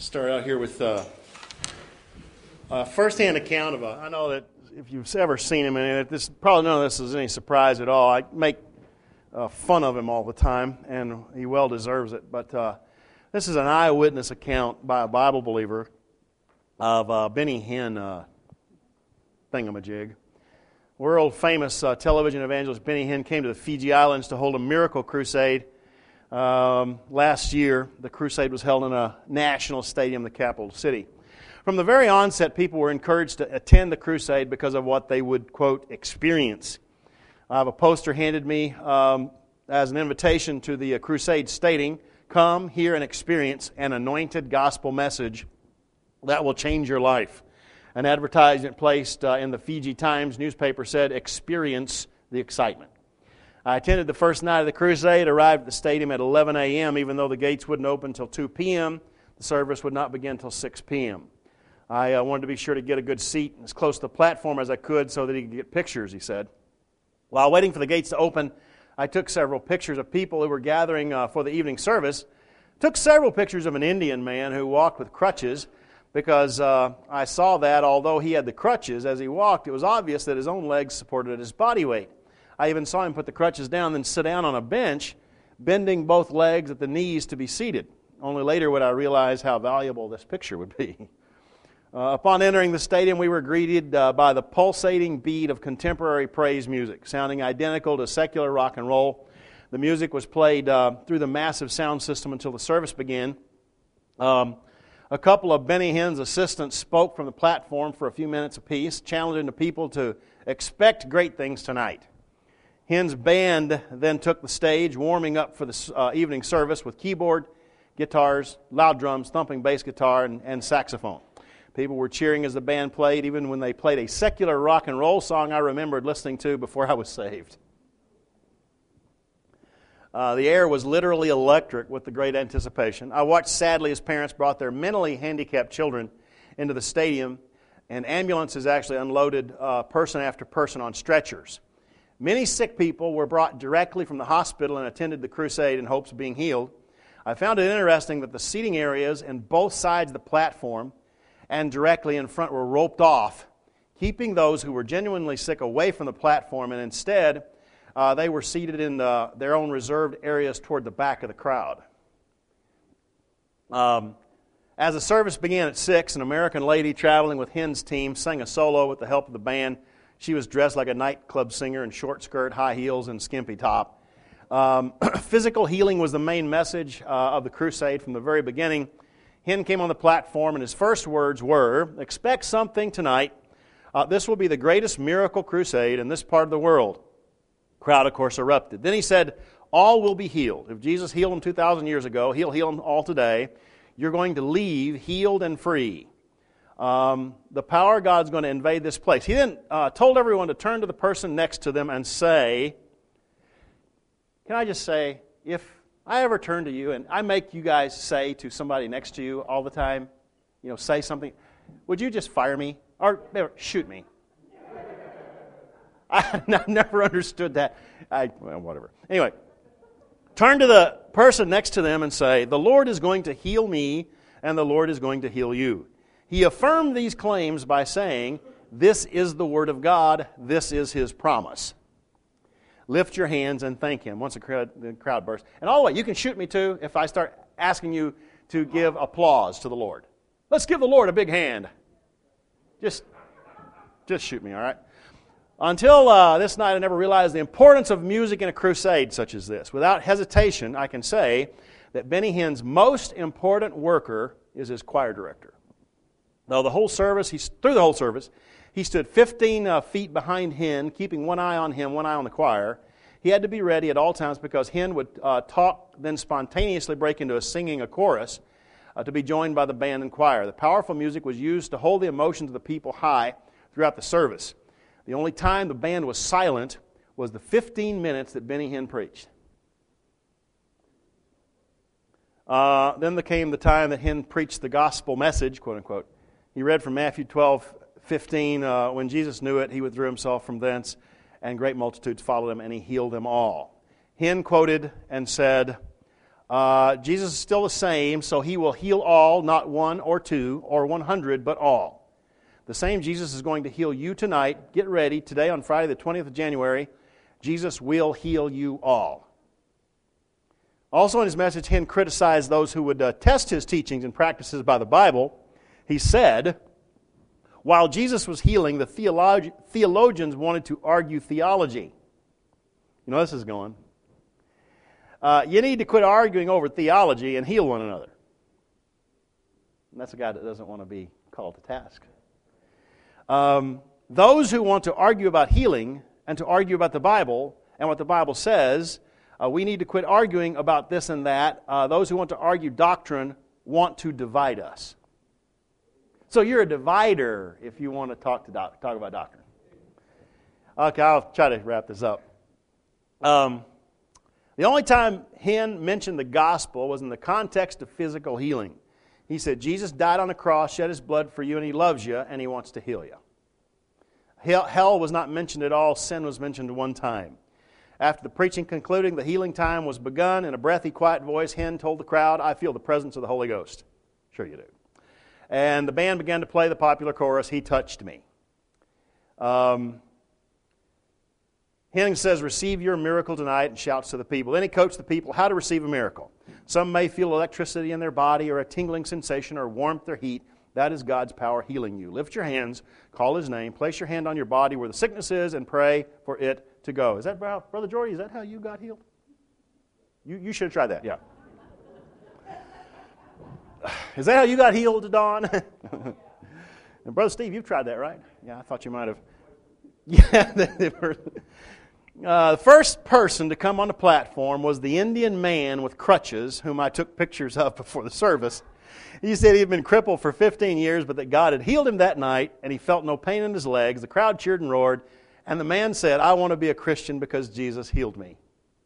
Start out here with a first-hand account of I know that if you've ever seen him, and this probably none of this is any surprise at all. I make fun of him all the time, and he well deserves it. But this is an eyewitness account by a Bible believer of Benny Hinn thingamajig. World-famous television evangelist Benny Hinn came to the Fiji Islands to hold a miracle crusade. Last year, the crusade was held in a national stadium, the capital city. From the very onset, people were encouraged to attend the crusade because of what they would, quote, experience. I have a poster handed me as an invitation to the crusade stating, "Come, hear, and experience an anointed gospel message that will change your life." An advertisement placed in the Fiji Times newspaper said, "Experience the excitement." I attended the first night of the crusade, arrived at the stadium at 11 a.m., even though the gates wouldn't open until 2 p.m. The service would not begin until 6 p.m. I wanted to be sure to get a good seat as close to the platform as I could so that he could get pictures, he said. While waiting for the gates to open, I took several pictures of people who were gathering for the evening service. Took several pictures of an Indian man who walked with crutches because I saw that although he had the crutches, as he walked, it was obvious that his own legs supported his body weight. I even saw him put the crutches down, then sit down on a bench, bending both legs at the knees to be seated. Only later would I realize how valuable this picture would be. Upon entering the stadium, we were greeted by the pulsating beat of contemporary praise music, sounding identical to secular rock and roll. The music was played through the massive sound system until the service began. A couple of Benny Hinn's assistants spoke from the platform for a few minutes apiece, challenging the people to expect great things tonight. Hinn's band then took the stage, warming up for the evening service with keyboard, guitars, loud drums, thumping bass guitar, and saxophone. People were cheering as the band played, even when they played a secular rock and roll song I remembered listening to before I was saved. The air was literally electric with the great anticipation. I watched sadly as parents brought their mentally handicapped children into the stadium, and ambulances actually unloaded person after person on stretchers. Many sick people were brought directly from the hospital and attended the crusade in hopes of being healed. I found it interesting that the seating areas in both sides of the platform and directly in front were roped off, keeping those who were genuinely sick away from the platform, and instead they were seated in their own reserved areas toward the back of the crowd. As the service began at 6, an American lady traveling with Hinn's team sang a solo with the help of the band. She was dressed like a nightclub singer in short skirt, high heels, and skimpy top. Physical healing was the main message of the crusade from the very beginning. Hinn came on the platform, and his first words were, "Expect something tonight. This will be the greatest miracle crusade in this part of the world." Crowd, of course, erupted. Then he said, "All will be healed. If Jesus healed them 2,000 years ago, He'll heal them all today. You're going to leave healed and free. The power of God's going to invade this place." He then told everyone to turn to the person next to them and say, can I just say, if I ever turn to you and I make you guys say to somebody next to you all the time, say something, would you just fire me or shoot me? I never understood that. Whatever. Anyway, turn to the person next to them and say, "The Lord is going to heal me and the Lord is going to heal you." He affirmed these claims by saying, "This is the Word of God. This is His promise. Lift your hands and thank Him." Once the crowd burst. And all the way, you can shoot me too if I start asking you to give applause to the Lord. Let's give the Lord a big hand. Just shoot me, all right? Until this night, I never realized the importance of music in a crusade such as this. Without hesitation, I can say that Benny Hinn's most important worker is his choir director. Through the whole service, he stood 15 feet behind Hinn, keeping one eye on him, one eye on the choir. He had to be ready at all times because Hinn would talk, then spontaneously break into a chorus to be joined by the band and choir. The powerful music was used to hold the emotions of the people high throughout the service. The only time the band was silent was the 15 minutes that Benny Hinn preached. Then came the time that Hinn preached the gospel message, quote unquote. He read from Matthew 12:15, when Jesus knew it, He withdrew Himself from thence, and great multitudes followed Him, and He healed them all. Hinn quoted and said, Jesus is still the same, so He will heal all, not one or two or 100, but all. The same Jesus is going to heal you tonight. Get ready. Today on Friday the 20th of January, Jesus will heal you all. Also in his message, Hinn criticized those who would test his teachings and practices by the Bible. He said, while Jesus was healing, the theologians wanted to argue theology. You know where this is going. You need to quit arguing over theology and heal one another. And that's a guy that doesn't want to be called to task. Those who want to argue about healing and to argue about the Bible and what the Bible says, we need to quit arguing about this and that. Those who want to argue doctrine want to divide us. So you're a divider if you want to talk about doctrine. Okay, I'll try to wrap this up. The only time Hinn mentioned the gospel was in the context of physical healing. He said, Jesus died on the cross, shed His blood for you, and He loves you, and He wants to heal you. Hell was not mentioned at all. Sin was mentioned one time. After the preaching concluding, the healing time was begun. In a breathy, quiet voice, Hinn told the crowd, I feel the presence of the Holy Ghost. Sure you do. And the band began to play the popular chorus, He touched me. Hinn says, receive your miracle tonight, and shouts to the people. Then he coached the people how to receive a miracle. Some may feel electricity in their body or a tingling sensation or warmth or heat. That is God's power healing you. Lift your hands, call His name, place your hand on your body where the sickness is, and pray for it to go. Is that, Brother Jordy, is that how you got healed? You should have tried that, yeah. Is that how you got healed, Don? And Brother Steve, you've tried that, right? Yeah, I thought you might have. Yeah, the first person to come on the platform was the Indian man with crutches, whom I took pictures of before the service. He said he had been crippled for 15 years, but that God had healed him that night, and he felt no pain in his legs. The crowd cheered and roared, and the man said, I want to be a Christian because Jesus healed me.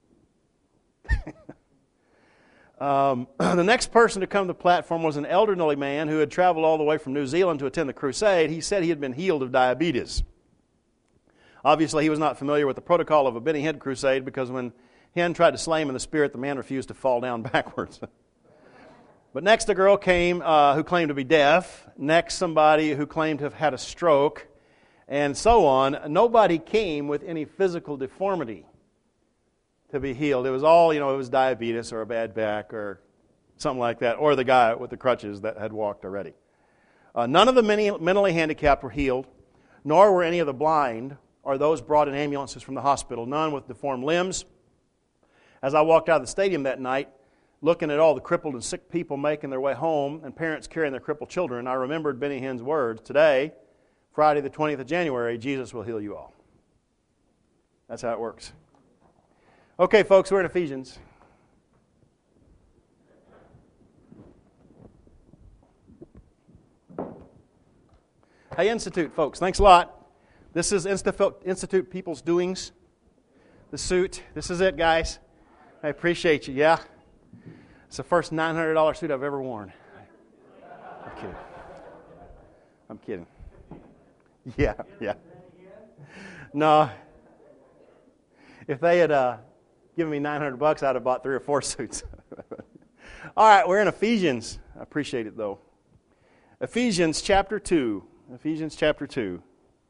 The next person to come to the platform was an elderly man who had traveled all the way from New Zealand to attend the crusade. He said he had been healed of diabetes. Obviously, he was not familiar with the protocol of a Benny Hinn crusade because when Hinn tried to slay him in the spirit, the man refused to fall down backwards. But next a girl came who claimed to be deaf. Next somebody who claimed to have had a stroke. And so on. Nobody came with any physical deformity to be healed. It was all, it was diabetes or a bad back or something like that. Or the guy with the crutches that had walked already. None of the mentally handicapped were healed. Nor were any of the blind or those brought in ambulances from the hospital. None with deformed limbs. As I walked out of the stadium that night, looking at all the crippled and sick people making their way home and parents carrying their crippled children, I remembered Benny Hinn's words, today, Friday the 20th of January, Jesus will heal you all. That's how it works. Okay, folks, we're in Ephesians. Hey, Institute, folks, thanks a lot. This is Institute People's Doings. The suit. This is it, guys. I appreciate you, yeah? It's the first $900 suit I've ever worn. I'm kidding. Yeah. No. If they had given me $900, I'd have bought 3 or 4 suits. All right, we're in Ephesians. I appreciate it, though. Ephesians chapter 2. Ephesians chapter 2.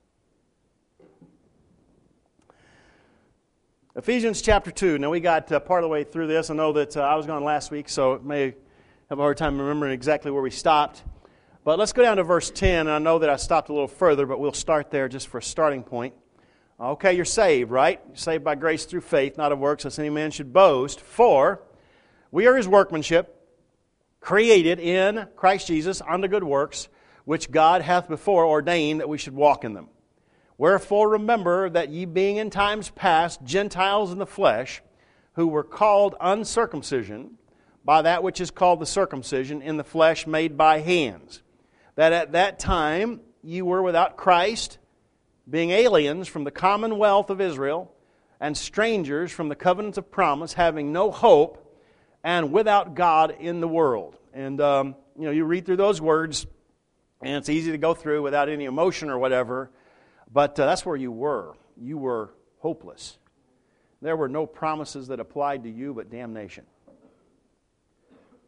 Ephesians chapter 2. Now, we got part of the way through this. I know that I was gone last week, so it may have a hard time remembering exactly where we stopped. But let's go down to verse 10. And I know that I stopped a little further, but we'll start there just for a starting point. Okay, you're saved, right? You're saved by grace through faith, not of works, lest any man should boast. For we are His workmanship, created in Christ Jesus unto good works, which God hath before ordained that we should walk in them. Wherefore remember that ye being in times past Gentiles in the flesh, who were called uncircumcision, by that which is called the circumcision in the flesh made by hands, that at that time ye were without Christ, being aliens from the commonwealth of Israel, and strangers from the covenants of promise, having no hope, and without God in the world. And you read through those words, and it's easy to go through without any emotion or whatever. But that's where you were. You were hopeless. There were no promises that applied to you but damnation.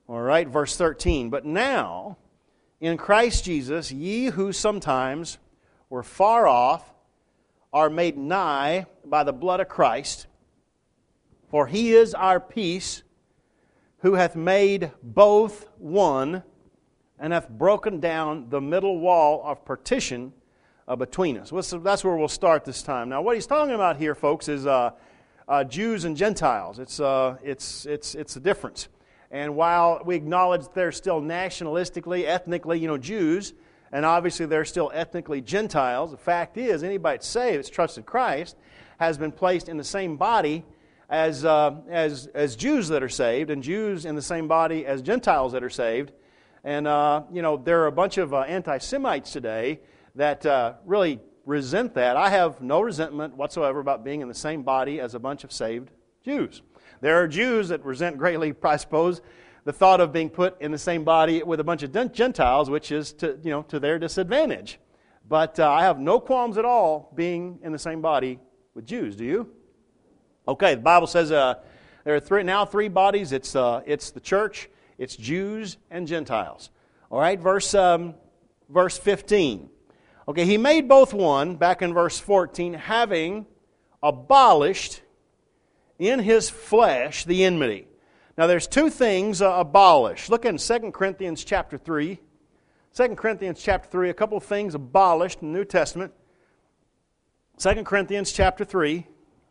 All right, verse 13. But now, in Christ Jesus, ye who sometimes were far off are made nigh by the blood of Christ. For He is our peace, who hath made both one, and hath broken down the middle wall of partition between us. That's where we'll start this time. Now, what he's talking about here, folks, is Jews and Gentiles. It's a difference. And while we acknowledge they're still nationalistically, ethnically, Jews, and obviously they're still ethnically Gentiles, the fact is anybody that's saved, that's trusted Christ, has been placed in the same body as Jews that are saved, and Jews in the same body as Gentiles that are saved. And, there are a bunch of anti-Semites today that really resent that. I have no resentment whatsoever about being in the same body as a bunch of saved Jews. There are Jews that resent greatly, I suppose, the thought of being put in the same body with a bunch of Gentiles, which is to their disadvantage. But I have no qualms at all being in the same body with Jews. Do you? Okay, the Bible says there are three bodies. It's the church, it's Jews and Gentiles. All right, verse 15. Okay, He made both one, back in verse 14, having abolished in His flesh the enmity. Now there's two things abolished. Look in 2 Corinthians chapter 3. 2 Corinthians chapter 3, a couple of things abolished in the New Testament. 2 Corinthians chapter 3.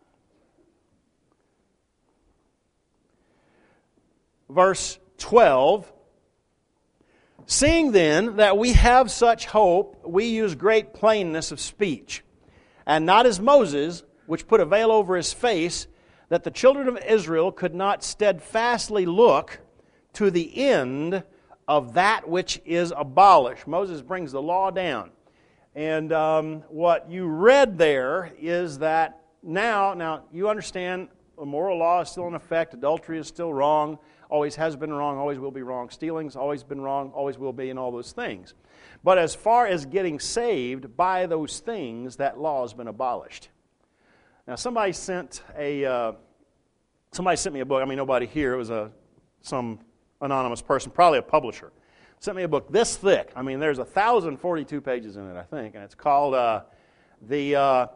Verse 12. Seeing then that we have such hope, we use great plainness of speech, and not as Moses, which put a veil over his face, that the children of Israel could not steadfastly look to the end of that which is abolished. Moses brings the law down. And what you read there is that now you understand the moral law is still in effect, adultery is still wrong, always has been wrong, always will be wrong, stealing's always been wrong, always will be, and all those things. But as far as getting saved by those things, that law has been abolished. Now, somebody sent me a book. I mean, nobody here. It was some anonymous person, probably a publisher. Sent me a book this thick. I mean, there's 1,042 pages in it, I think, and it's called "The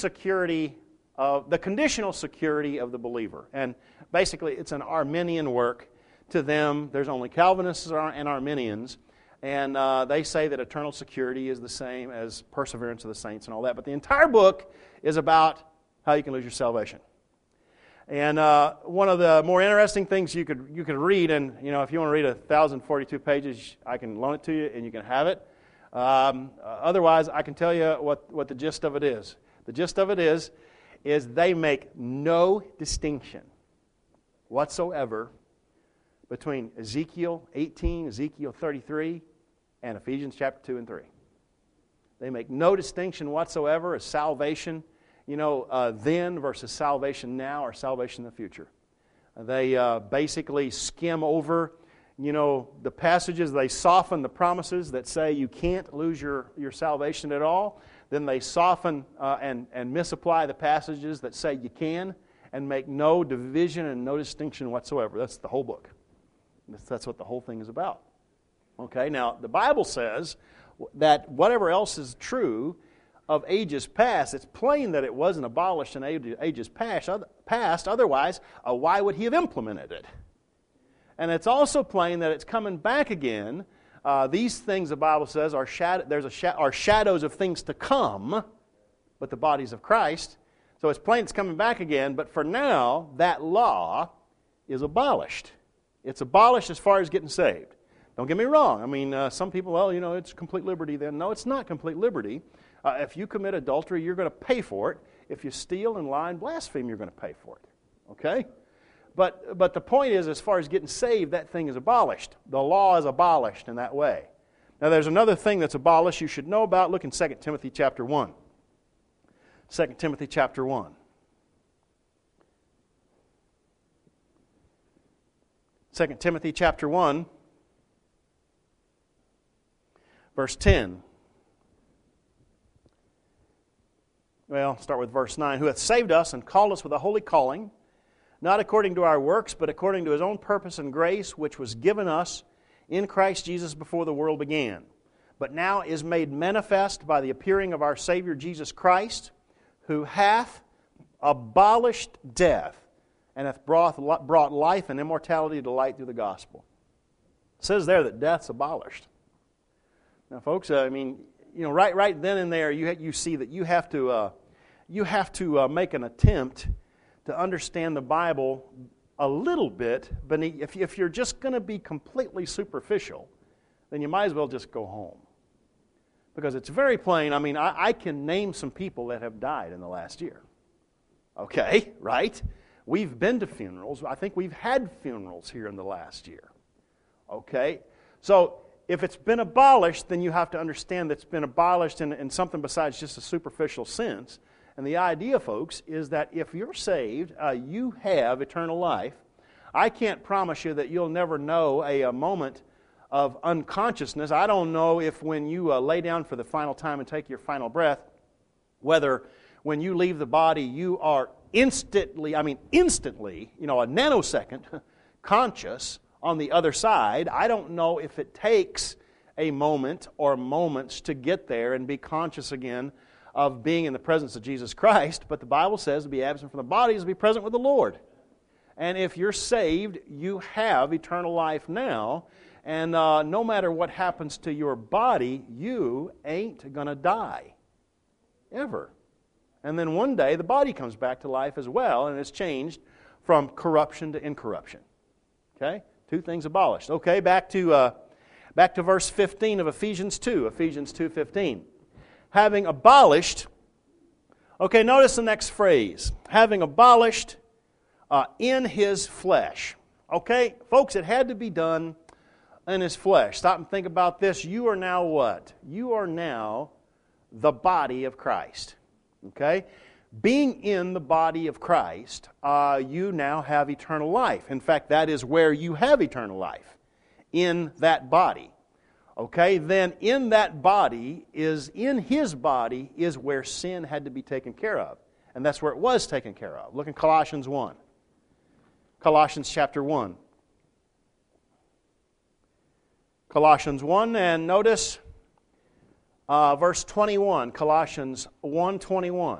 Conditional Security of the Believer." And basically, it's an Arminian work. To them, there's only Calvinists and Arminians, and they say that eternal security is the same as perseverance of the saints and all that. But the entire book is about how you can lose your salvation. And one of the more interesting things you could read, and if you want to read 1,042 pages, I can loan it to you and you can have it. Otherwise, I can tell you what the gist of it is. The gist of it is they make no distinction whatsoever between Ezekiel 18, Ezekiel 33, and Ephesians chapter 2 and 3. They make no distinction whatsoever as salvation then versus salvation now or salvation in the future. They basically skim over, the passages. They soften the promises that say you can't lose your salvation at all. Then they soften and misapply the passages that say you can, and make no division and no distinction whatsoever. That's the whole book. That's what the whole thing is about. Okay, now the Bible says that whatever else is true of ages past, it's plain that it wasn't abolished in ages past. Otherwise, why would He have implemented it? And it's also plain that it's coming back again. These things, the Bible says, are shadows of things to come, but the bodies of Christ. So it's plain it's coming back again, but for now, that law is abolished. It's abolished as far as getting saved. Don't get me wrong. I mean, some people, it's complete liberty then. No, it's not complete liberty. If you commit adultery, you're going to pay for it. If you steal and lie and blaspheme, you're going to pay for it. Okay? But the point is, as far as getting saved, that thing is abolished. The law is abolished in that way. Now, there's another thing that's abolished you should know about. Look in 2 Timothy chapter 1. 2 Timothy chapter 1. 2 Timothy chapter 1, verse 10. Well, start with verse 9. Who hath saved us and called us with a holy calling, not according to our works, but according to His own purpose and grace, which was given us in Christ Jesus before the world began, but now is made manifest by the appearing of our Savior Jesus Christ, who hath abolished death, and hath brought life and immortality to light through the gospel. It says there that death's abolished. Now, folks, right then and there, you see that you have to make an attempt to understand the Bible a little bit. But if you're just going to be completely superficial, then you might as well just go home, because it's very plain. I can name some people that have died in the last year. Okay, right? We've been to funerals. I think we've had funerals here in the last year. Okay, so if it's been abolished, then you have to understand that it's been abolished in something besides just a superficial sense. And the idea, folks, is that if you're saved, you have eternal life. I can't promise you that you'll never know a moment of unconsciousness. I don't know if when you lay down for the final time and take your final breath, whether when you leave the body you are instantly, a nanosecond, conscious on the other side. I don't know if it takes a moment or moments to get there and be conscious again of being in the presence of Jesus Christ, but the Bible says to be absent from the body is to be present with the Lord. And if you're saved, you have eternal life now, and no matter what happens to your body, you ain't going to die, ever. And then one day the body comes back to life as well, and it's changed from corruption to incorruption. Okay? Two things abolished. Okay, back to verse 15 of Ephesians 2. Ephesians 2:15. Having abolished, okay, notice the next phrase. Having abolished in His flesh. Okay, folks, it had to be done in His flesh. Stop and think about this. You are now what? You are now the body of Christ. Okay? Being in the body of Christ, you now have eternal life. In fact, that is where you have eternal life, in that body. Okay, then in that body, in His body, is where sin had to be taken care of. And that's where it was taken care of. Look in Colossians 1. Colossians chapter 1. Colossians 1, and notice verse 21. Colossians 1:21.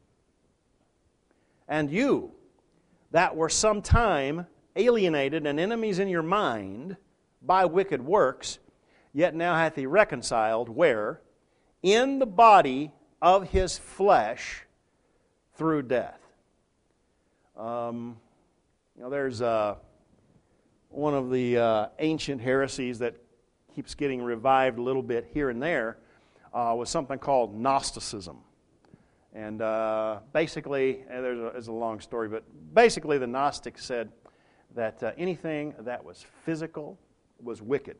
And you that were sometime alienated and enemies in your mind by wicked works, yet now hath He reconciled, where? In the body of His flesh through death. There's one of the ancient heresies that keeps getting revived a little bit here and there was something called Gnosticism. And basically, there's a long story, but basically the Gnostics said that anything that was physical was wicked.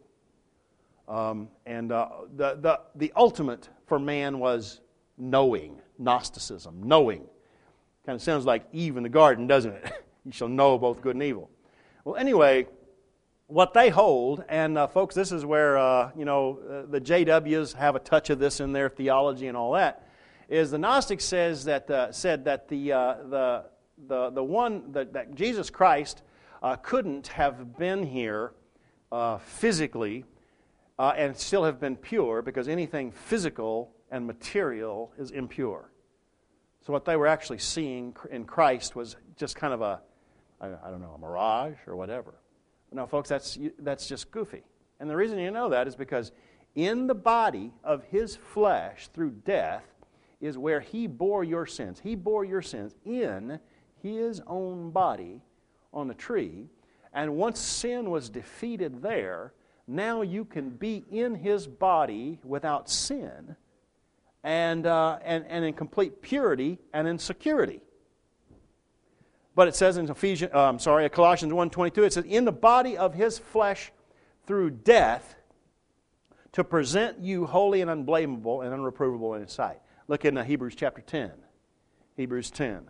The ultimate for man was knowing, Gnosticism, knowing. Kind of sounds like Eve in the garden, doesn't it? You shall know both good and evil. Well, anyway, what they hold, and folks, this is where the JWs have a touch of this in their theology and all that, is the Gnostics said that the one that Jesus Christ couldn't have been here physically and still have been pure, because anything physical and material is impure. So what they were actually seeing in Christ was just kind of a mirage or whatever. No, folks, that's just goofy. And the reason you know that is because in the body of His flesh through death is where He bore your sins. He bore your sins in His own body on the tree. And once sin was defeated there, now you can be in His body without sin and in complete purity and in security. But it says in Colossians 1:22, it says, in the body of His flesh through death, to present you holy and unblameable and unreprovable in His sight. Look in Hebrews chapter 10. Hebrews 10.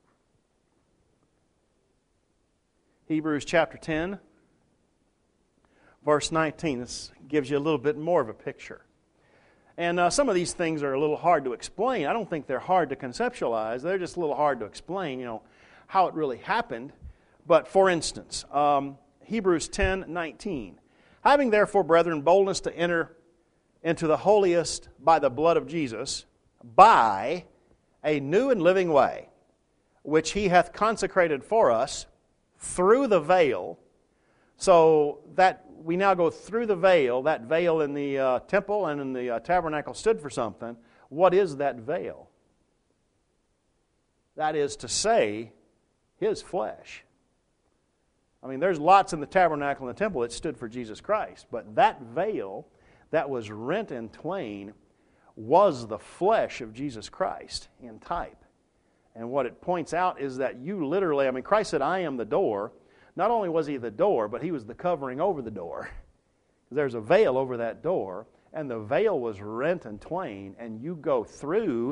Hebrews chapter 10, verse 19. This gives you a little bit more of a picture. And some of these things are a little hard to explain. I don't think they're hard to conceptualize. They're just a little hard to explain, how it really happened. But for instance, Hebrews 10:19. Having therefore, brethren, boldness to enter into the holiest by the blood of Jesus, by a new and living way, which He hath consecrated for us through the veil. So that we now go through the veil. That veil in the temple and in the tabernacle stood for something. What is that veil? That is to say, His flesh. I mean, there's lots in the tabernacle and the temple that stood for Jesus Christ. But that veil that was rent in twain was the flesh of Jesus Christ in type. And what it points out is that you literally, I mean, Christ said, I am the door. Not only was He the door, but He was the covering over the door. There's a veil over that door, and the veil was rent in twain, and you go through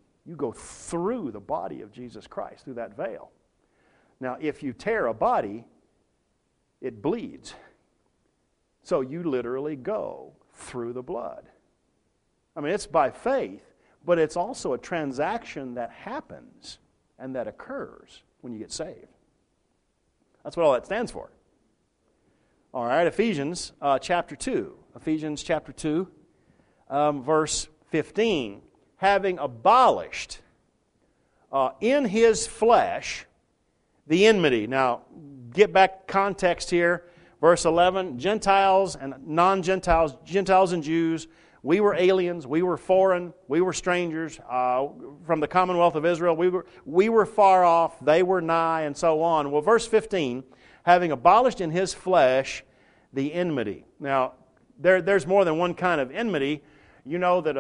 the body of Jesus Christ through that veil. Now, if you tear a body, it bleeds. So you literally go through the blood. I mean, it's by faith, but it's also a transaction that happens and that occurs when you get saved. That's what all that stands for. All right, Ephesians chapter 2. Ephesians chapter 2, verse 15. Having abolished in His flesh the enmity. Now, get back context here. Verse 11, Gentiles and non-Gentiles, Gentiles and Jews, we were aliens, we were foreign, we were strangers from the commonwealth of Israel. We were far off, they were nigh, and so on. Well, verse 15, having abolished in His flesh the enmity. Now, there's more than one kind of enmity. You know that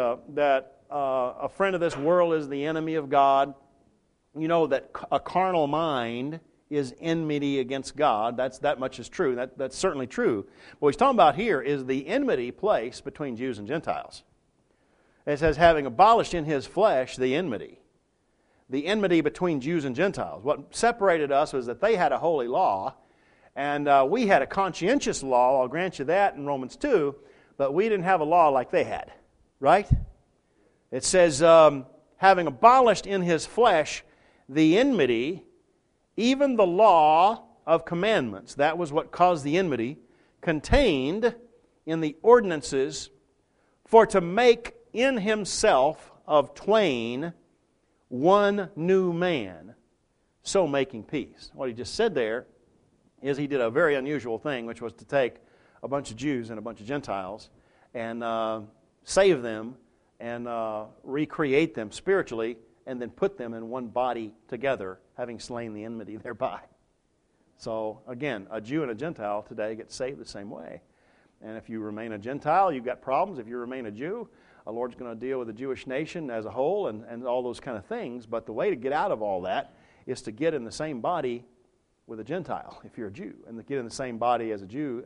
a friend of this world is the enemy of God. You know that a carnal mind is enmity against God. That much is true. That's certainly true. What he's talking about here is the enmity placed between Jews and Gentiles. It says, having abolished in His flesh the enmity. The enmity between Jews and Gentiles. What separated us was that they had a holy law, and we had a conscientious law. I'll grant you that in Romans 2, but we didn't have a law like they had. Right? It says, having abolished in His flesh the enmity, even the law of commandments, that was what caused the enmity, contained in the ordinances, for to make in Himself of twain one new man, so making peace. What he just said there is He did a very unusual thing, which was to take a bunch of Jews and a bunch of Gentiles and save them and recreate them spiritually, and then put them in one body together, having slain the enmity thereby. So, again, a Jew and a Gentile today get saved the same way. And if you remain a Gentile, you've got problems. If you remain a Jew, the Lord's going to deal with the Jewish nation as a whole and all those kind of things. But the way to get out of all that is to get in the same body with a Gentile, if you're a Jew, and to get in the same body as a Jew,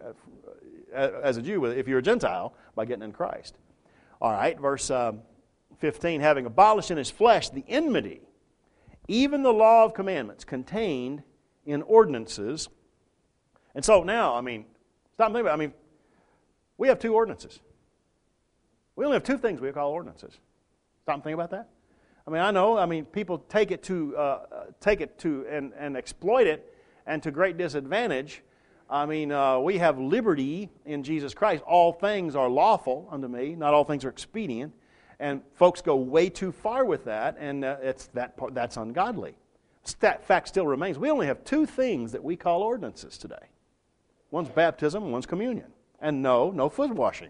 if you're a Gentile, by getting in Christ. All right, verse 15, having abolished in His flesh the enmity, even the law of commandments contained in ordinances. And so now, stop and think about it. We have two ordinances. We only have two things we call ordinances. Stop and think about that. I know, people take it to and exploit it, and to great disadvantage. We have liberty in Jesus Christ. All things are lawful unto me, not all things are expedient. And folks go way too far with that, and that's ungodly. That fact still remains. We only have two things that we call ordinances today. One's baptism and one's communion. And no foot washing.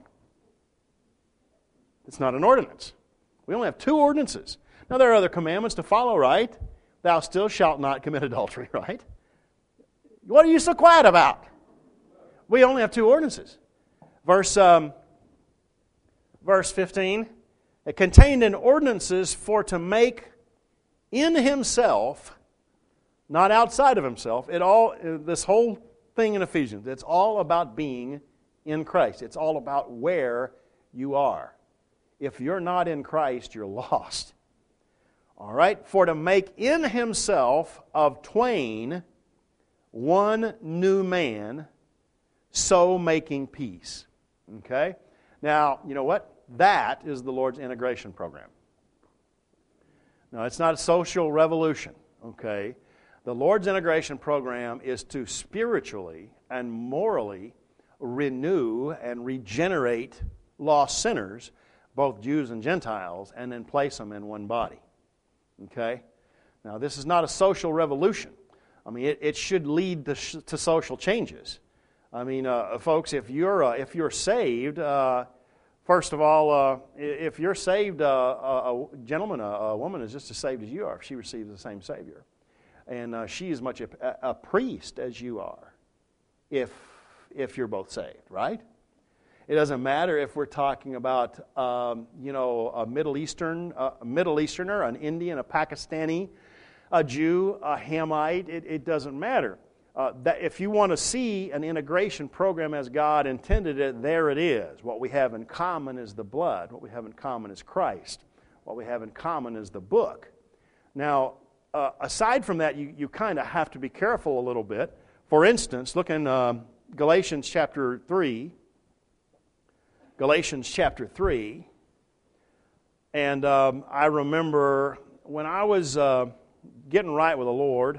It's not an ordinance. We only have two ordinances. Now there are other commandments to follow, right? Thou still shalt not commit adultery, right? What are you so quiet about? We only have two ordinances. Verse 15, it contained in ordinances for to make in Himself, not outside of Himself. This whole thing in Ephesians, it's all about being in Christ. It's all about where you are. If you're not in Christ, you're lost. All right? For to make in Himself of twain one new man, so making peace. Okay? Now, you know what? That is the Lord's integration program. Now, it's not a social revolution, okay? The Lord's integration program is to spiritually and morally renew and regenerate lost sinners, both Jews and Gentiles, and then place them in one body. Okay? Now, this is not a social revolution. I mean, it should lead to social changes. I mean, folks, if you're saved, first of all, if you're saved, a gentleman, a woman is just as saved as you are if she receives the same Savior. And she is much a priest as you are if you're both saved, right? It doesn't matter if we're talking about, a Middle Easterner, an Indian, a Pakistani, a Jew, a Hamite. It doesn't matter. That if you want to see an integration program as God intended it, there it is. What we have in common is the blood. What we have in common is Christ. What we have in common is the book. Now, aside from that, you kind of have to be careful a little bit. For instance, look in Galatians chapter 3. Galatians chapter 3. And I remember when I was getting right with the Lord,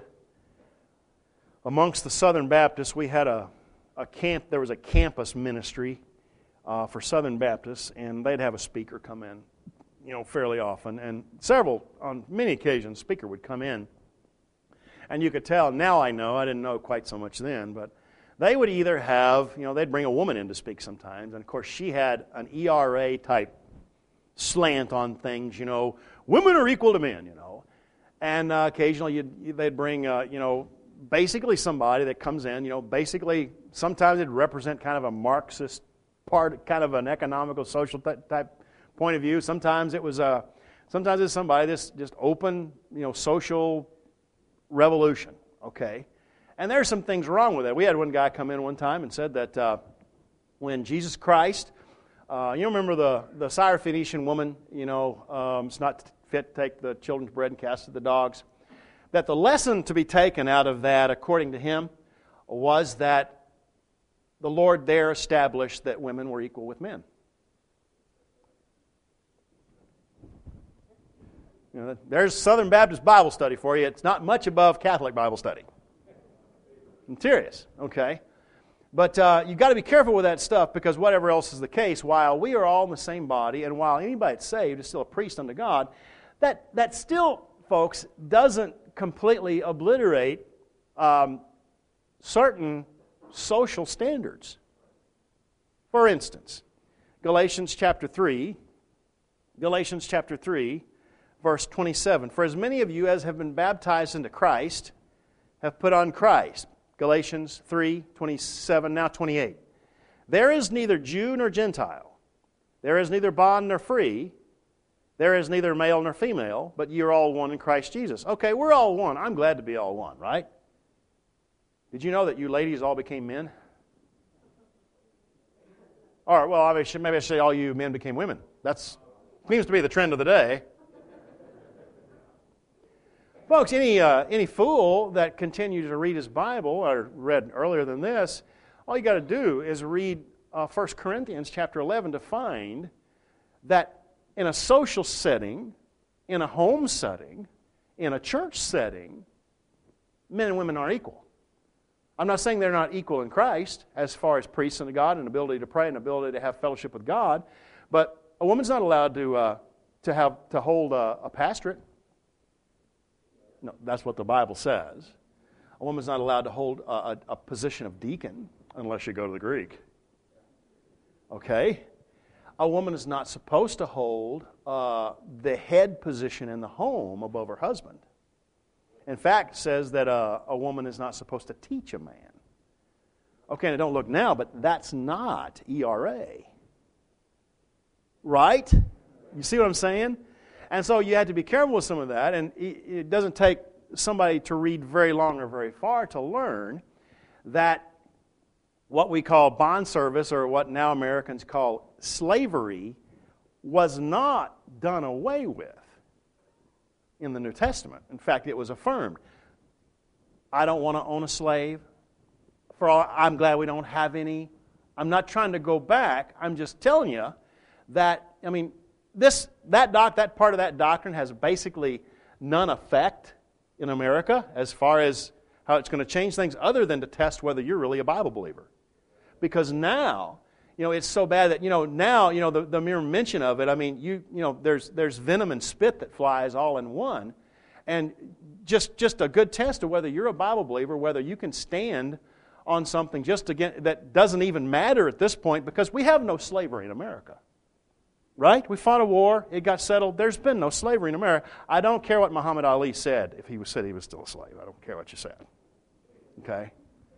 amongst the Southern Baptists, we had a camp. There was a campus ministry for Southern Baptists, and they'd have a speaker come in, fairly often. And on many occasions, speaker would come in. And you could tell, now I know, I didn't know quite so much then, but they would either have, they'd bring a woman in to speak sometimes, and of course she had an ERA type slant on things, women are equal to men, And occasionally they'd bring, basically somebody that comes in, basically sometimes it'd represent kind of a Marxist part, kind of an economical, social type point of view. Sometimes it's somebody that's just open, social revolution, okay? And there's some things wrong with it. We had one guy come in one time and said that when Jesus Christ, you remember the Syrophoenician woman, it's not fit to take the children's bread and cast it to the dogs, that the lesson to be taken out of that, according to him, was that the Lord there established that women were equal with men. There's Southern Baptist Bible study for you. It's not much above Catholic Bible study. I'm serious, okay? But you've got to be careful with that stuff, because whatever else is the case, while we are all in the same body, and while anybody that's saved is still a priest unto God, that still, folks, doesn't completely obliterate certain social standards. For instance, Galatians chapter 3, verse 27. For as many of you as have been baptized into Christ have put on Christ. Galatians 3, 27, now 28. There is neither Jew nor Gentile. There is neither bond nor free. There is neither male nor female, but you're all one in Christ Jesus. Okay, we're all one. I'm glad to be all one, right? Did you know that you ladies all became men? All right, well, maybe I should say all you men became women. That seems to be the trend of the day. Folks, any fool that continues to read his Bible, or read earlier than this, all you got to do is read 1 Corinthians chapter 11 to find that in a social setting, in a home setting, in a church setting, men and women are equal. I'm not saying they're not equal in Christ as far as priests unto God and ability to pray and ability to have fellowship with God, but a woman's not allowed to hold a pastorate. No, that's what the Bible says. A woman's not allowed to hold a position of deacon unless you go to the Greek. Okay? A woman is not supposed to hold the head position in the home above her husband. In fact, it says that a woman is not supposed to teach a man. Okay, now don't look now, but that's not ERA. Right? You see what I'm saying? And so you have to be careful with some of that, and it doesn't take somebody to read very long or very far to learn that what we call bond service, or what now Americans call slavery, was not done away with in the New Testament. In fact, it was affirmed. I don't want to own a slave. I'm glad we don't have any. I'm not trying to go back. I'm just telling you that, that part of that doctrine has basically none effect in America as far as how it's going to change things other than to test whether you're really a Bible believer. Because now, it's so bad that, now, the mere mention of it, I mean, there's venom and spit that flies all in one. And just a good test of whether you're a Bible believer, whether you can stand on something just again that doesn't even matter at this point, because we have no slavery in America. Right? We fought a war. It got settled. There's been no slavery in America. I don't care what Muhammad Ali said if he said he was still a slave. I don't care what you said. Okay?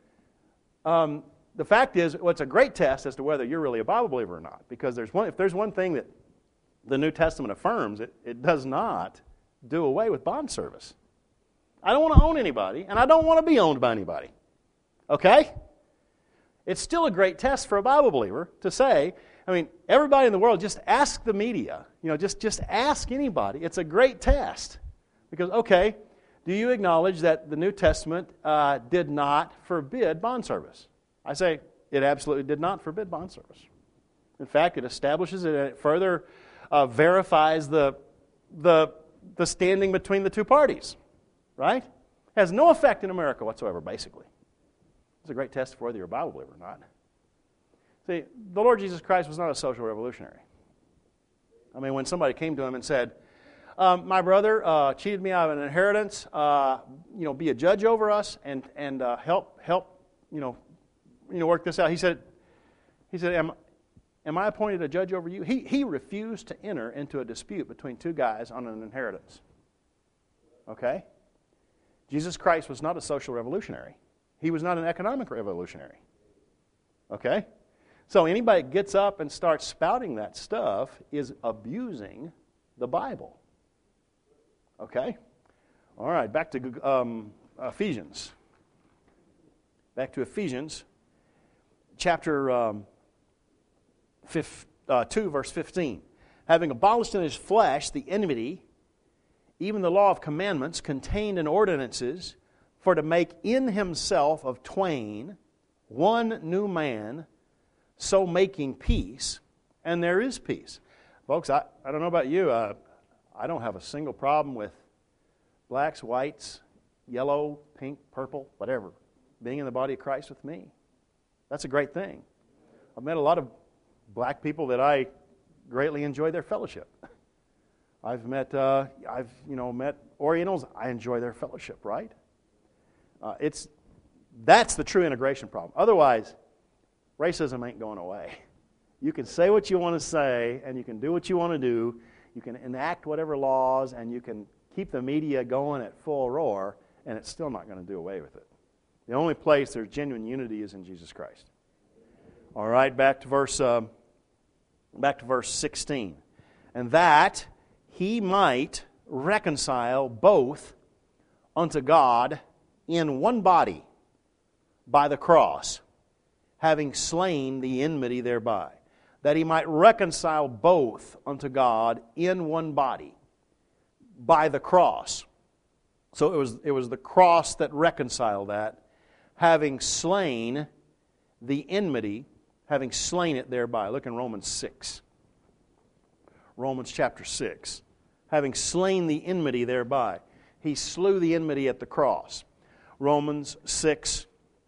The fact is, it's a great test as to whether you're really a Bible believer or not. Because if there's one thing that the New Testament affirms, it does not do away with bond service. I don't want to own anybody, and I don't want to be owned by anybody. Okay? It's still a great test for a Bible believer to say, everybody in the world, just ask the media. Just ask anybody. It's a great test. Because, okay, do you acknowledge that the New Testament did not forbid bond service? I say it absolutely did not forbid bond service. In fact, it establishes it and it further verifies the standing between the two parties. Right? It has no effect in America whatsoever, basically. It's a great test for whether you're a Bible believer or not. See, the Lord Jesus Christ was not a social revolutionary. When somebody came to him and said, my brother cheated me out of an inheritance, be a judge over us and help work this out. He said, am I appointed a judge over you? He refused to enter into a dispute between two guys on an inheritance. Okay? Jesus Christ was not a social revolutionary. He was not an economic revolutionary. Okay? So anybody that gets up and starts spouting that stuff is abusing the Bible. Okay? All right, back to Ephesians. Back to Ephesians, chapter 2, verse 15. Having abolished in his flesh the enmity, even the law of commandments contained in ordinances, for to make in himself of twain one new man, so making peace, and there is peace. Folks, I don't know about you, I don't have a single problem with blacks, whites, yellow, pink, purple, whatever, being in the body of Christ with me. That's a great thing. I've met a lot of black people that I greatly enjoy their fellowship. I've met Orientals. I enjoy their fellowship, right? That's the true integration problem. Otherwise, racism ain't going away. You can say what you want to say, and you can do what you want to do. You can enact whatever laws, and you can keep the media going at full roar, and it's still not going to do away with it. The only place there's genuine unity is in Jesus Christ. All right, back to verse 16. And that he might reconcile both unto God in one body by the cross, having slain the enmity thereby. That he might reconcile both unto God in one body by the cross. So it was the cross that reconciled that, having slain the enmity, having slain it thereby. Look in Romans 6. Romans chapter 6. Having slain the enmity thereby. He slew the enmity at the cross. Romans 6.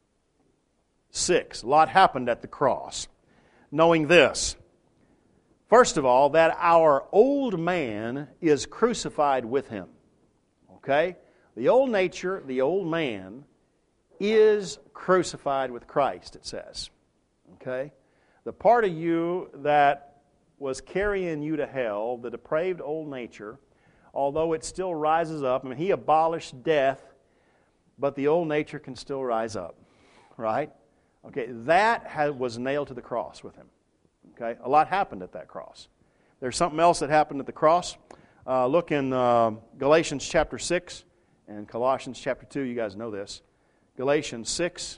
A lot happened at the cross. Knowing this, first of all, that our old man is crucified with him. Okay? The old nature, the old man, is crucified with Christ, it says. Okay? The part of you that was carrying you to hell, the depraved old nature, although it still rises up, he abolished death, but the old nature can still rise up. Right? Okay, that was nailed to the cross with him. Okay, a lot happened at that cross. There's something else that happened at the cross. Look in Galatians chapter 6 and Colossians chapter 2. You guys know this. Galatians 6.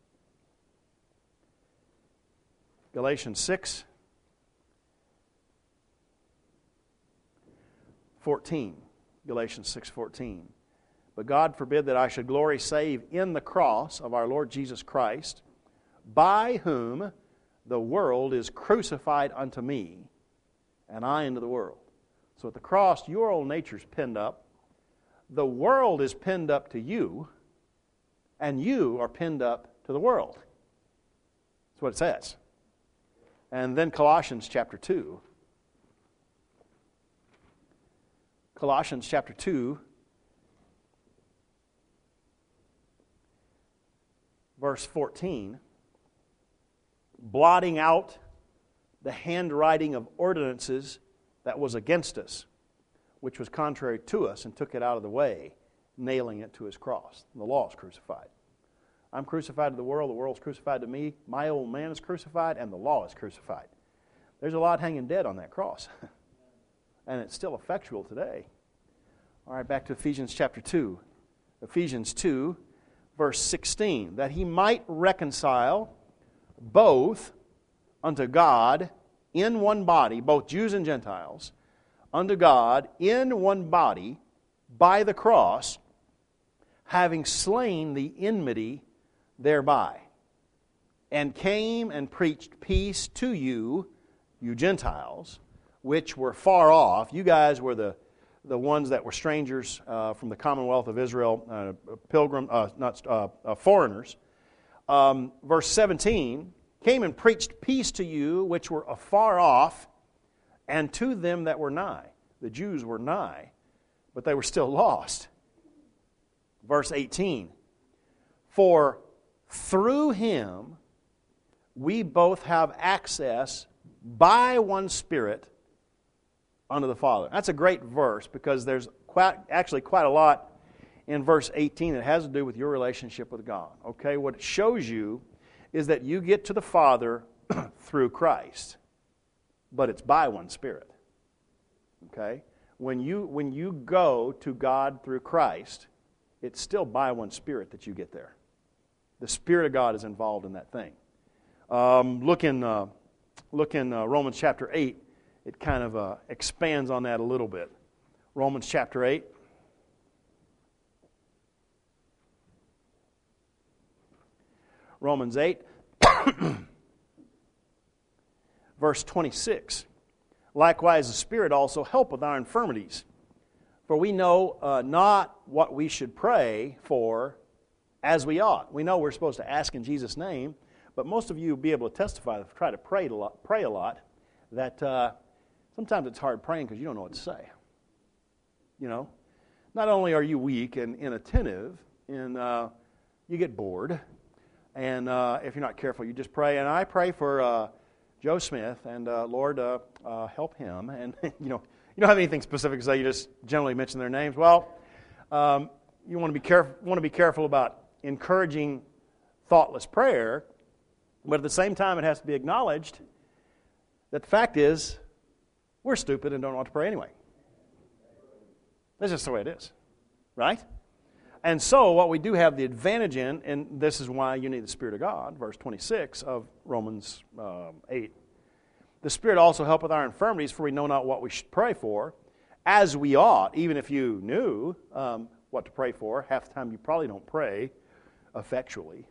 Galatians 6. 14. Galatians 6:14. But God forbid that I should glory save in the cross of our Lord Jesus Christ, by whom the world is crucified unto me, and I unto the world. So at the cross, your old nature's pinned up. the world is pinned up to you, and you are pinned up to the world. That's what it says. And then Colossians chapter 2. Colossians chapter 2, verse 14. Blotting out the handwriting of ordinances that was against us, which was contrary to us, and took it out of the way, nailing it to his cross. The law is crucified. I'm crucified to the world's crucified to me, my old man is crucified, and the law is crucified. There's a lot hanging dead on that cross. And it's still effectual today. All right, back to Ephesians chapter 2. Ephesians 2, verse 16. That he might reconcile both unto God in one body, both Jews and Gentiles, unto God in one body by the cross, having slain the enmity thereby, and came and preached peace to you, you Gentiles, which were far off. You guys were the ones that were strangers from the commonwealth of Israel, foreigners. Verse 17, came and preached peace to you, which were afar off, and to them that were nigh. The Jews were nigh, but they were still lost. Verse 18, for through him we both have access by one Spirit unto the Father. That's a great verse because there's quite a lot in verse 18 that has to do with your relationship with God. Okay, what it shows you is that you get to the Father through Christ, but it's by one Spirit. Okay, when you go to God through Christ, it's still by one Spirit that you get there. The Spirit of God is involved in that thing. Look in Romans chapter 8. It kind of expands on that a little bit. Romans chapter 8. Romans 8, verse 26. Likewise, the Spirit also helpeth our infirmities. For we know not what we should pray for as we ought. We know we're supposed to ask in Jesus' name, but most of you will be able to testify, try to pray a lot, that sometimes it's hard praying because you don't know what to say. You know, not only are you weak and inattentive, and you get bored, and if you're not careful, you just pray. And I pray for Joe Smith, and Lord, help him. And you don't have anything specific to say. You just generally mention their names. Well, you want to be careful about encouraging thoughtless prayer, but at the same time, it has to be acknowledged that the fact is, we're stupid and don't know what to pray anyway. That's just the way it is, right? And so what we do have the advantage in, and this is why you need the Spirit of God, verse 26 of Romans 8. The Spirit also helpeth our infirmities, for we know not what we should pray for, as we ought. Even if you knew what to pray for, half the time you probably don't pray effectually.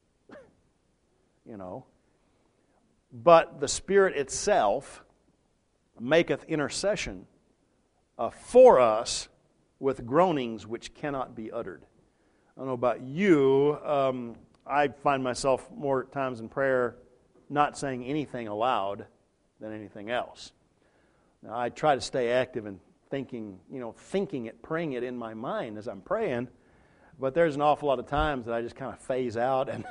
But the Spirit itself maketh intercession for us with groanings which cannot be uttered. I don't know about you, I find myself more times in prayer not saying anything aloud than anything else. Now, I try to stay active in thinking it, praying it in my mind as I'm praying, but there's an awful lot of times that I just kind of phase out and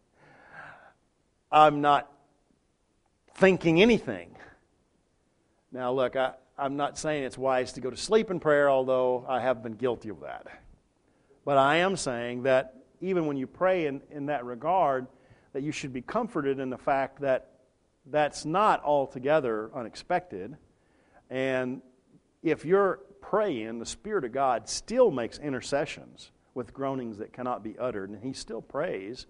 I'm not thinking anything. Now, look, I'm not saying it's wise to go to sleep in prayer, although I have been guilty of that. But I am saying that even when you pray in that regard, that you should be comforted in the fact that that's not altogether unexpected. And if you're praying, the Spirit of God still makes intercessions with groanings that cannot be uttered, and He still prays,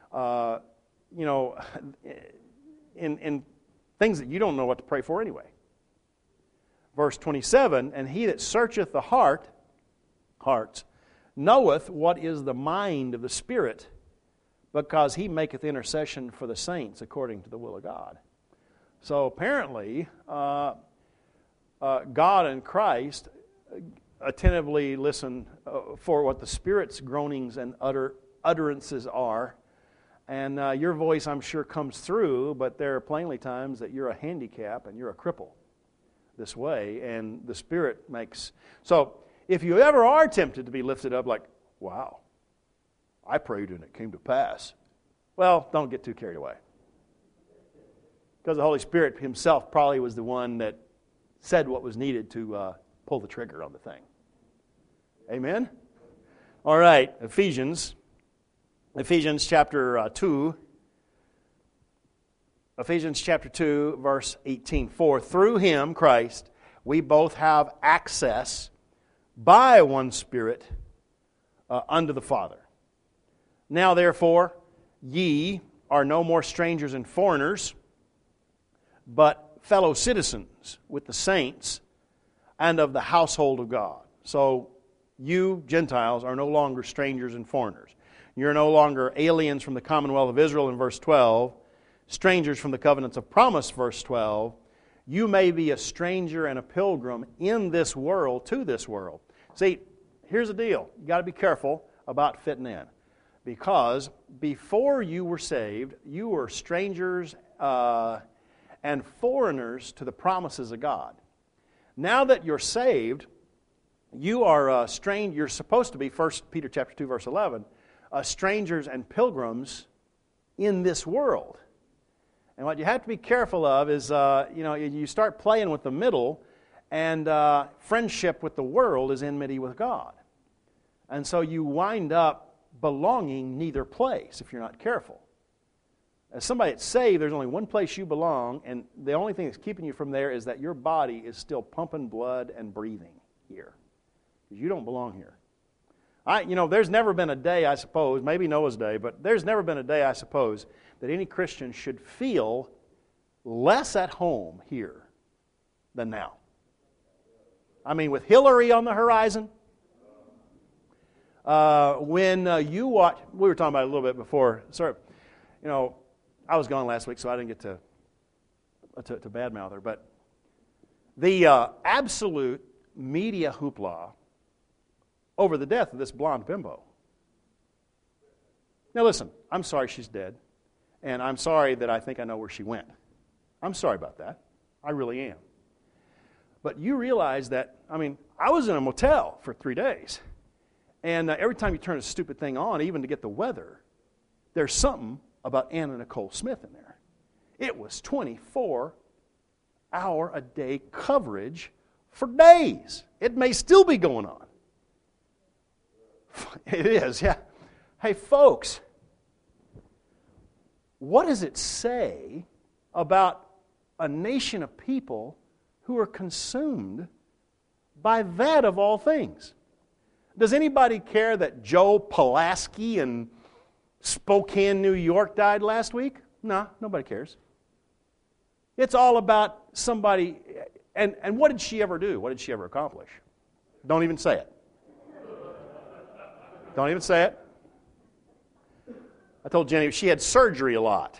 in things that you don't know what to pray for anyway. Verse 27, and He that searcheth the hearts, knoweth what is the mind of the Spirit, because He maketh intercession for the saints according to the will of God. So apparently, God and Christ attentively listen for what the Spirit's groanings and utterances are. And your voice, I'm sure, comes through, but there are plainly times that you're a handicap and you're a cripple this way, and the Spirit makes... So, if you ever are tempted to be lifted up like, wow, I prayed and it came to pass, well, don't get too carried away. Because the Holy Spirit Himself probably was the one that said what was needed to pull the trigger on the thing. Amen? All right, Ephesians chapter 2. Ephesians chapter 2, verse 18. For through Him, Christ, we both have access by one Spirit unto the Father. Now therefore, ye are no more strangers and foreigners, but fellow citizens with the saints and of the household of God. So you, Gentiles, are no longer strangers and foreigners. You're no longer aliens from the commonwealth of Israel in verse 12, strangers from the covenants of promise, verse 12. You may be a stranger and a pilgrim in this world to this world. See, here's the deal. You've got to be careful about fitting in. Because before you were saved, you were strangers and foreigners to the promises of God. Now that you're saved, you are strange. You're supposed to be, 1 Peter chapter 2, verse 11, strangers and pilgrims in this world. And what you have to be careful of is, you start playing with the middle, and friendship with the world is enmity with God. And so you wind up belonging neither place if you're not careful. As somebody that's saved, there's only one place you belong, and the only thing that's keeping you from there is that your body is still pumping blood and breathing here. Because you don't belong here. There's never been a day, I suppose, maybe Noah's day, but there's never been a day, I suppose, that any Christian should feel less at home here than now. I mean, with Hillary on the horizon, when you watch, we were talking about it a little bit before, sorry, I was gone last week, so I didn't get to badmouth her, but the absolute media hoopla over the death of this blonde bimbo. Now listen, I'm sorry she's dead, and I'm sorry that I think I know where she went. I'm sorry about that. I really am. But you realize that, I was in a motel for 3 days, and every time you turn a stupid thing on, even to get the weather, there's something about Anna Nicole Smith in there. It was 24-hour-a-day coverage for days. It may still be going on. It is, yeah. Hey, folks, what does it say about a nation of people who are consumed by that of all things? Does anybody care that Joe Pulaski in Spokane, New York died last week? No, nobody cares. It's all about somebody, and what did she ever do? What did she ever accomplish? Don't even say it. Don't even say it. I told Jenny she had surgery a lot.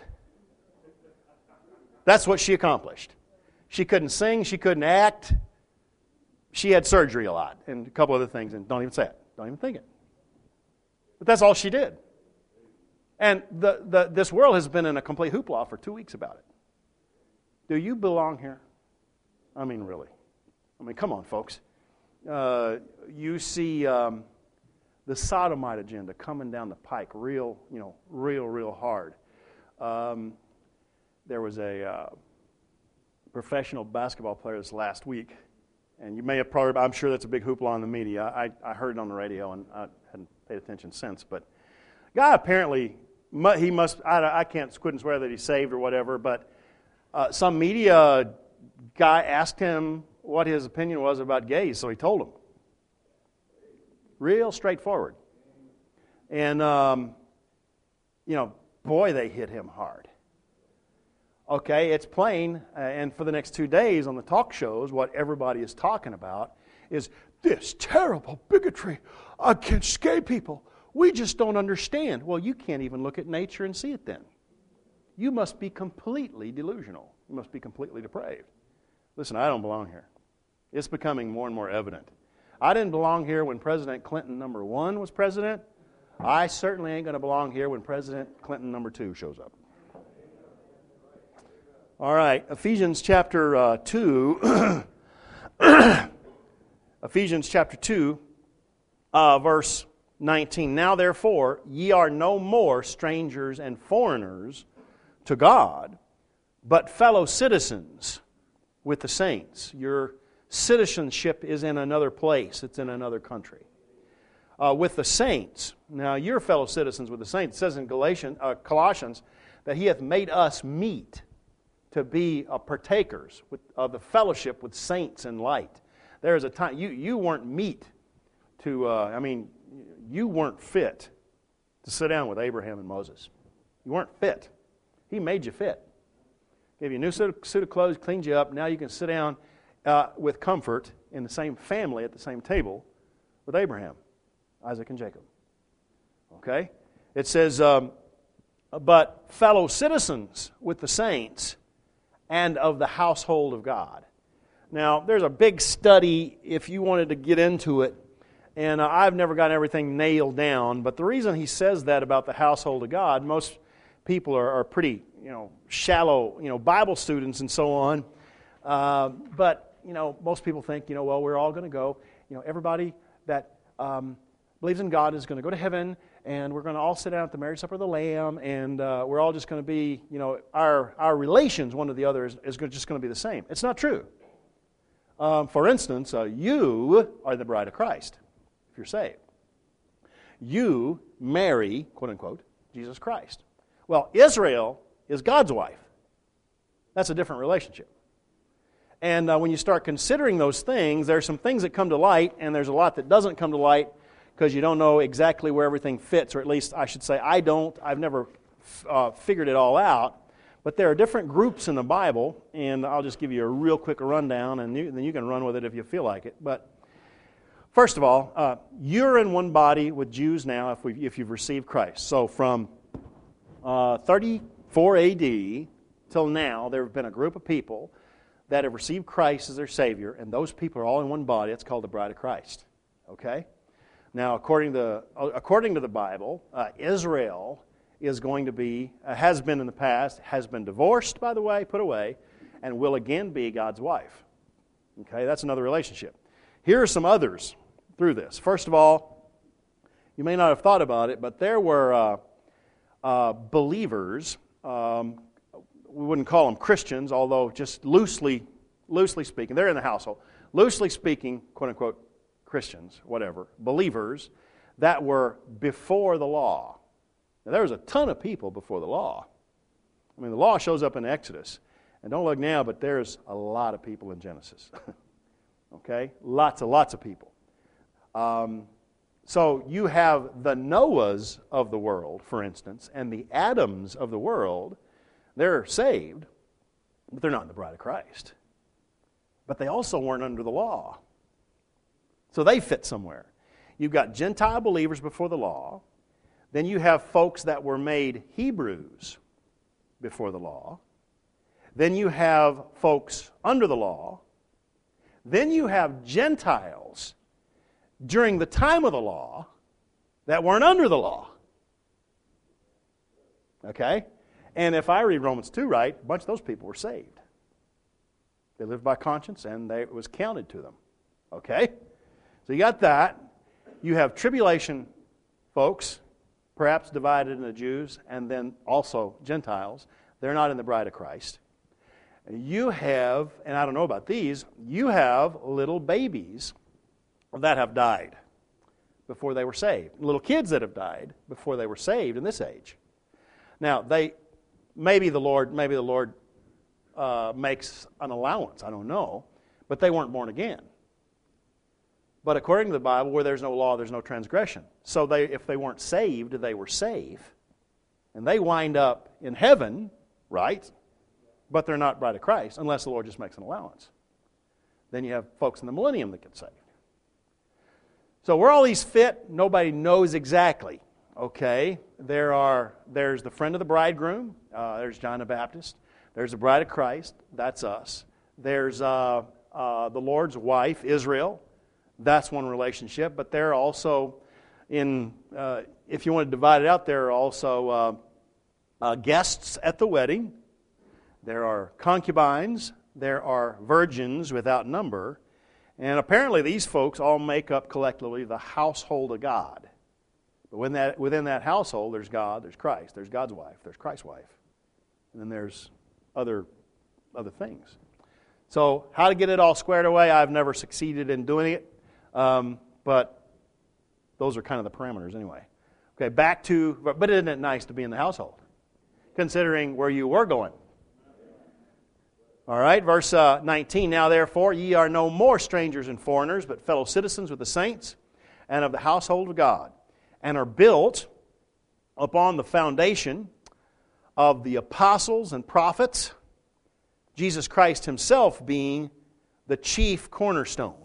That's what she accomplished. She couldn't sing, she couldn't act. She had surgery a lot and a couple other things, and don't even say it. Don't even think it. But that's all she did. And this world has been in a complete hoopla for 2 weeks about it. Do you belong here? Really. Come on, folks. You see the sodomite agenda coming down the pike real hard. There was a professional basketball player this last week, and you may have probably, I'm sure that's a big hoopla in the media. I heard it on the radio, and I hadn't paid attention since. But guy apparently, he must, I couldn't swear that he's saved or whatever, but some media guy asked him what his opinion was about gays, so he told him. Real straightforward. And, boy, they hit him hard. Okay, it's plain, and for the next 2 days on the talk shows, what everybody is talking about is this terrible bigotry against gay people. We just don't understand. Well, you can't even look at nature and see it then. You must be completely delusional. You must be completely depraved. Listen, I don't belong here. It's becoming more and more evident. I didn't belong here when President Clinton number 1 was president. I certainly ain't going to belong here when President Clinton number 2 shows up. All right, Ephesians chapter 2. Ephesians chapter 2, verse 19. Now therefore, ye are no more strangers and foreigners to God, but fellow citizens with the saints. Your citizenship is in another place. It's in another country. With the saints. Now, you're fellow citizens with the saints. It says in Colossians that He hath made us meet to be partakers of the fellowship with saints in light. There is a time, you weren't meet to, you weren't fit to sit down with Abraham and Moses. You weren't fit. He made you fit. Gave you a new suit of clothes, cleaned you up. Now you can sit down with comfort in the same family at the same table with Abraham, Isaac, and Jacob. Okay? It says, but fellow citizens with the saints and of the household of God. Now, there's a big study if you wanted to get into it, and I've never gotten everything nailed down, but the reason he says that about the household of God, most people are pretty, shallow, Bible students and so on, but, most people think, well, we're all going to go, everybody that believes in God is going to go to heaven, and we're going to all sit down at the marriage supper of the Lamb, and we're all just going to be, our relations one to the other is just going to be the same. It's not true. For instance, you are the bride of Christ, if you're saved. You marry, quote unquote, Jesus Christ. Well, Israel is God's wife. That's a different relationship. And when you start considering those things, there's some things that come to light, and there's a lot that doesn't come to light because you don't know exactly where everything fits, or at least I should say I don't. I've never figured it all out. But there are different groups in the Bible, and I'll just give you a real quick rundown, and then you can run with it if you feel like it. But first of all, you're in one body with Jews now if you've received Christ. So from 34 A.D. till now, there have been a group of people that have received Christ as their Savior, and those people are all in one body. It's called the bride of Christ. Okay? Now, according to the Bible, Israel is going to be, has been in the past, has been divorced, by the way, put away, and will again be God's wife. Okay, that's another relationship. Here are some others through this. First of all, you may not have thought about it, but there were believers, we wouldn't call them Christians, although just loosely speaking, they're in the household, loosely speaking, quote unquote, Christians, whatever, believers that were before the law. Now, there was a ton of people before the law. The law shows up in Exodus. And don't look now, but there's a lot of people in Genesis. Okay? Lots of people. So you have the Noahs of the world, for instance, and the Adams of the world. They're saved, but they're not in the bride of Christ. But they also weren't under the law. So they fit somewhere. You've got Gentile believers before the law. Then you have folks that were made Hebrews before the law. Then you have folks under the law. Then you have Gentiles during the time of the law that weren't under the law. Okay? And if I read Romans 2 right, a bunch of those people were saved. They lived by conscience and it was counted to them. Okay? So you got that. You have tribulation folks, perhaps divided into Jews and then also Gentiles. They're not in the bride of Christ. You have, and I don't know about these, you have little babies that have died before they were saved. Little kids that have died before they were saved in this age. Now, maybe the Lord makes an allowance, I don't know, but they weren't born again. But according to the Bible, where there's no law, there's no transgression. So if they weren't saved, they were safe. And they wind up in heaven, right? But they're not bride of Christ, unless the Lord just makes an allowance. Then you have folks in the millennium that get saved. So where all these fit, nobody knows exactly. Okay, there's the friend of the bridegroom, there's John the Baptist. There's the bride of Christ, that's us. There's the Lord's wife, Israel. That's one relationship. But there are also, if you want to divide it out, there are also guests at the wedding. There are concubines. There are virgins without number. And apparently these folks all make up collectively the household of God. But within that household, there's God, there's Christ, there's God's wife, there's Christ's wife. And then there's other things. So how to get it all squared away, I've never succeeded in doing it. But those are kind of the parameters anyway. Okay, but isn't it nice to be in the household? Considering where you were going. All right, verse 19. Now therefore ye are no more strangers and foreigners, but fellow citizens with the saints and of the household of God, and are built upon the foundation of the apostles and prophets, Jesus Christ Himself being the chief cornerstone.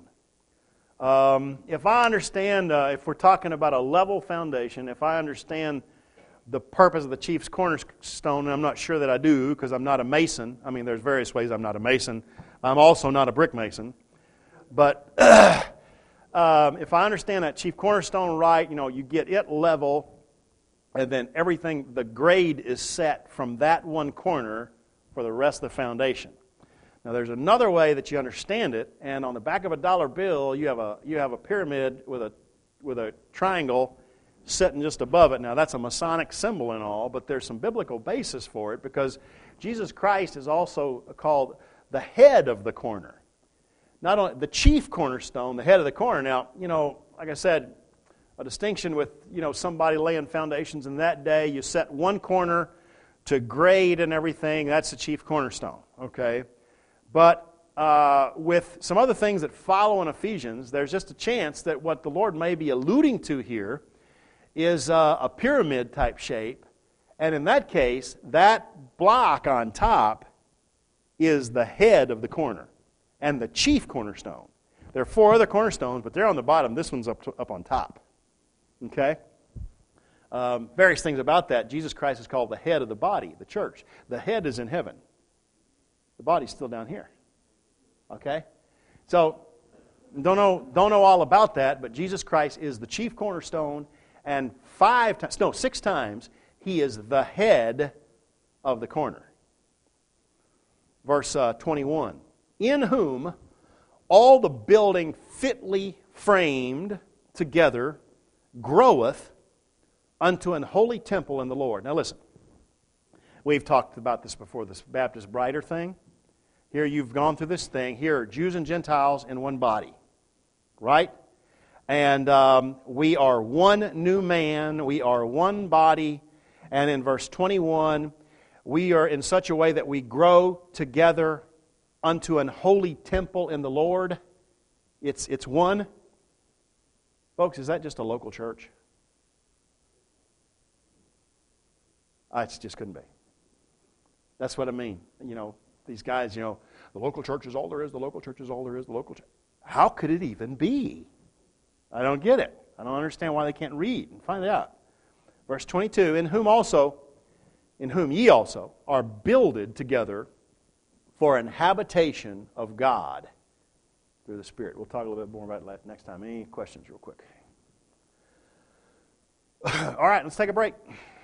If I understand, if we're talking about a level foundation, if I understand the purpose of the chief's cornerstone, and I'm not sure that I do because I'm not a mason. I mean, there's various ways I'm not a mason. I'm also not a brick mason. But if I understand that chief cornerstone right, you get it level, and then everything, the grade is set from that one corner for the rest of the foundation. Now, there's another way that you understand it, and on the back of a dollar bill, you have a pyramid with a triangle sitting just above it. Now, that's a Masonic symbol and all, but there's some biblical basis for it because Jesus Christ is also called the head of the corner. Not only the chief cornerstone, the head of the corner. Now, like I said, a distinction with, somebody laying foundations in that day, you set one corner to grade and everything, that's the chief cornerstone, okay? But with some other things that follow in Ephesians, there's just a chance that what the Lord may be alluding to here is a pyramid type shape, and in that case, that block on top is the head of the corner and the chief cornerstone. There are 4 other cornerstones, but they're on the bottom. This one's up on top. Okay? Various things about that. Jesus Christ is called the head of the body, the church. The head is in heaven. The body's still down here. Okay? So, don't know all about that, but Jesus Christ is the chief cornerstone, and 6 times, He is the head of the corner. Verse 21. In whom all the building fitly framed together groweth unto an holy temple in the Lord. Now listen, we've talked about this before, this Baptist Brighter thing. Here you've gone through this thing. Here are Jews and Gentiles in one body, right? And we are one new man. We are one body. And in verse 21, we are in such a way that we grow together unto an holy temple in the Lord. It's one. Folks, is that just a local church? It just couldn't be. That's what I mean. These guys, the local church is all there is, the local church is all there is, the local church. How could it even be? I don't get it. I don't understand why they can't read and find it out. Verse 22, in whom ye also are builded together for an habitation of God through the Spirit. We'll talk a little bit more about that next time. Any questions real quick? All right, let's take a break.